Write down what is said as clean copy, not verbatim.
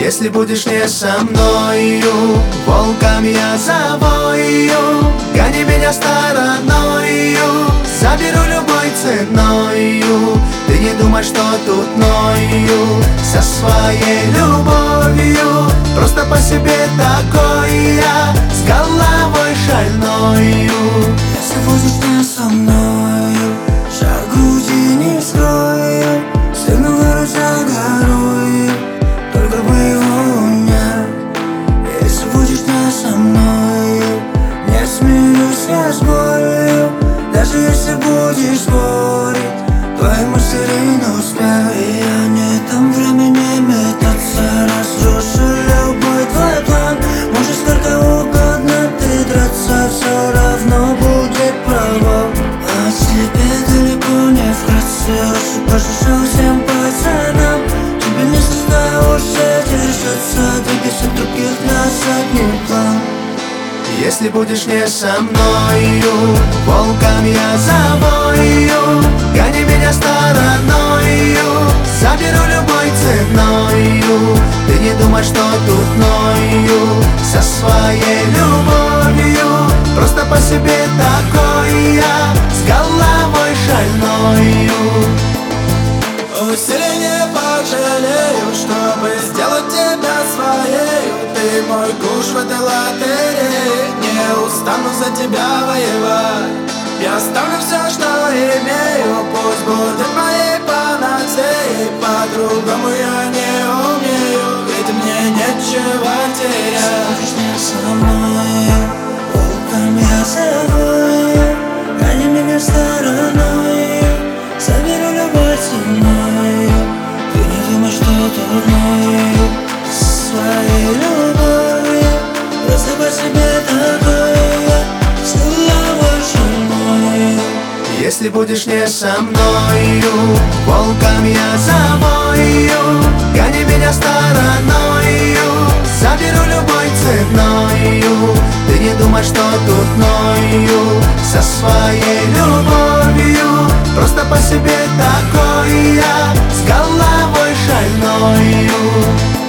Если будешь не со мною, волком я завою. Гони меня стороною, заберу любой ценою. Ты не думай, что тут ною со своей любовью. Просто по себе такой я, с головой шальною. Если будешь не со мною, шаг груди не скрою. Сверну гору за горою, только бы его нет. Если будешь не со мною, не смирюсь я с болью. Даже если будешь спорить, твои мысли ринут вспять. И я не дам времени метаться, разрушу любой твой план. Можешь сколько угодно ты драться, все равно будет провал. А тебе далеко не вкратце, лучше пожалуй всем пацанам. Тебе не создаю уже держаться, двигайся других на задний план. Если будешь не со мною, волком я завою. Гони меня стороною, заберу любой ценою. Ты не думай, что тут ною со своей любовью. Просто по себе такой я, с головой шальною. Усилие пожалею, чтобы сделать тебя своею. Ты мой куш в этой лотерее, не устану за тебя воевать. Я оставлю все, что имею, пусть будет моей панацеей. По-другому я не умею, ведь мне нечего терять. Будешь не со мной, волком я завою. Гони меня стороною, заберу любой ценою. Ты не думай, что дурною своей любовью. Просто по себе такой я, с головой шальной. Если будешь не со мною, волком я завою. Гони меня стороною, заберу любой ценою. Ты не думай, что тут ною со своей любовью. Просто по себе такой я, с головой шальною.